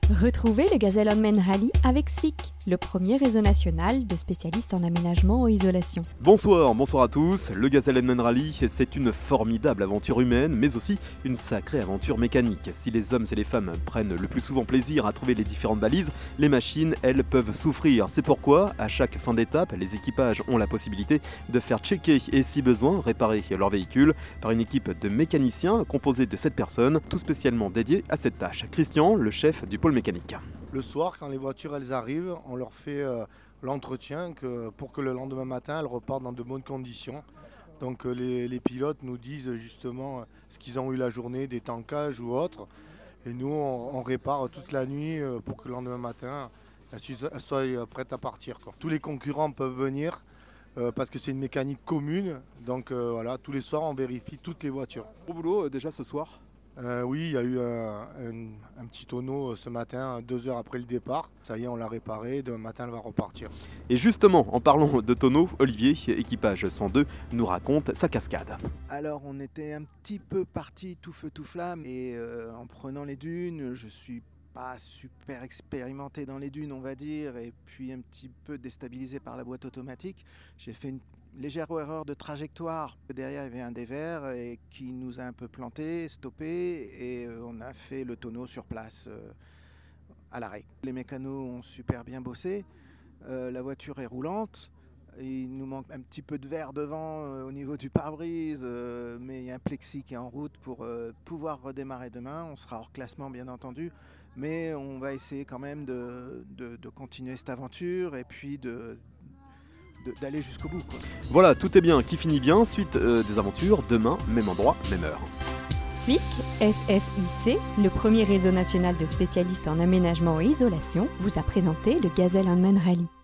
Retrouvez le Gazelle-Onmen Rally avec SFIC, le premier réseau national de spécialistes en aménagement et isolation. Bonsoir à tous. Le Gazelle-Onmen Rally, c'est une formidable aventure humaine, mais aussi une sacrée aventure mécanique. Si les hommes et les femmes prennent le plus souvent plaisir à trouver les différentes balises, les machines, elles, peuvent souffrir. C'est pourquoi, à chaque fin d'étape, les équipages ont la possibilité de faire checker et, si besoin, réparer leur véhicule par une équipe de mécaniciens composée de 7 personnes, tout spécialement dédiées à cette tâche. Christian, le chef du pôle mécanique. Le soir, quand les voitures elles arrivent, on leur fait l'entretien pour que le lendemain matin elles repartent dans de bonnes conditions. Donc les pilotes nous disent justement ce qu'ils ont eu la journée, des tankages ou autres. Et nous on répare toute la nuit pour que le lendemain matin elles soient prêtes à partir, quoi. Tous les concurrents peuvent venir parce que c'est une mécanique commune. Donc voilà, tous les soirs on vérifie toutes les voitures. Au boulot déjà ce soir ? Oui, il y a eu un petit tonneau ce matin, 2 heures après le départ. Ça y est, on l'a réparé, demain matin elle va repartir. Et justement, en parlant de tonneau, Olivier, équipage 102, nous raconte sa cascade. Alors on était un petit peu parti tout feu tout flamme et en prenant les dunes, je suis pas super expérimenté dans les dunes on va dire, et puis un petit peu déstabilisé par la boîte automatique. J'ai fait une légère erreur de trajectoire. Derrière, il y avait un dévers et qui nous a un peu planté, stoppé, et on a fait le tonneau sur place à l'arrêt. Les mécanos ont super bien bossé. La voiture est roulante. Il nous manque un petit peu de verre devant au niveau du pare-brise, mais il y a un plexi qui est en route pour pouvoir redémarrer demain. On sera hors classement, bien entendu, mais on va essayer quand même de continuer cette aventure et puis d'aller jusqu'au bout, quoi. Voilà, tout est bien qui finit bien. Suite des aventures, demain, même endroit, même heure. SFIC, SFIC, le premier réseau national de spécialistes en aménagement et isolation, vous a présenté le Gazelle-Onmen Rally.